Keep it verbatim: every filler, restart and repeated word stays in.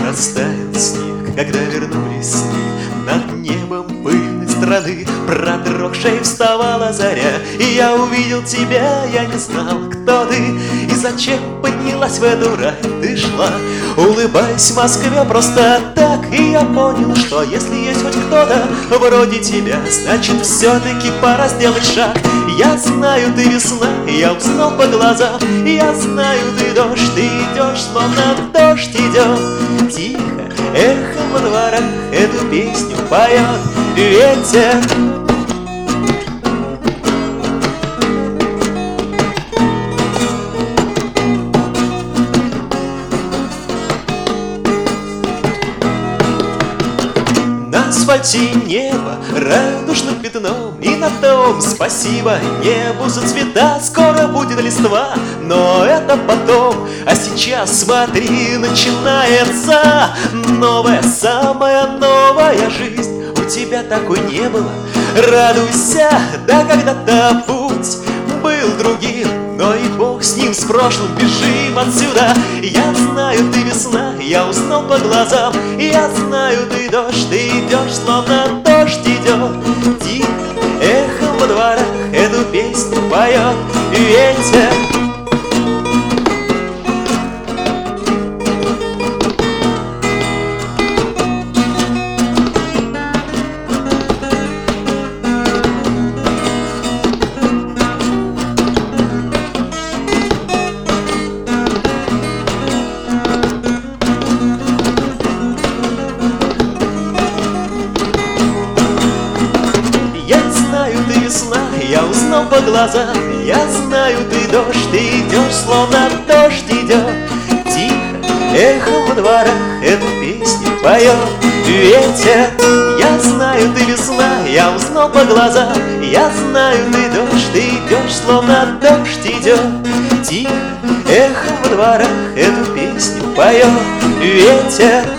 Растаял снег, когда вернулись сны над небом пыльной страны. Продрогшей вставала заря, и я увидел тебя. Я не знал, кто ты и зачем поднялась в эту рай ты шла. Улыбаясь Москве просто так, и я понял, что если есть хоть кто-то вроде тебя, значит все-таки пора сделать шаг. Я знаю, ты весна, я узнал по глазам. Я знаю, ты дождь, ты идешь, словно дождь идет. Тихо, эхом во дворах эту песню поет ветер. На асфальте небо радужным пятном, и на том спасибо небу за цвета. Скоро будет листва, но это потом. А сейчас смотри, начинается новая, самая новая жизнь. У тебя такой не было, радуйся, да когда-то путь был другим, но и бог с ним, с прошлым, бежим отсюда. Я знаю, ты весна, я узнал по глазам. Я знаю, ты дождь, ты идешь, словно дождь идет. Тихо, эхом во дворах эту песню поет ветер. Я узнал по глазам, я знаю, ты дождь, ты идешь, словно дождь идет. Тихо, эхом во дворах эту песню поет ветер. Я знаю, ты весна, я узнал по глазам. Я знаю, ты дождь, ты идешь, словно дождь идет. Тихо, эхом во дворах эту песню поет ветер.